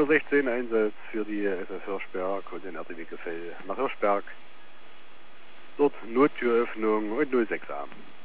10:16 Uhr Einsatz für die SS Hirschberg und den RTW Gefell nach Hirschberg. Dort Nottüröffnung und 06 Uhr.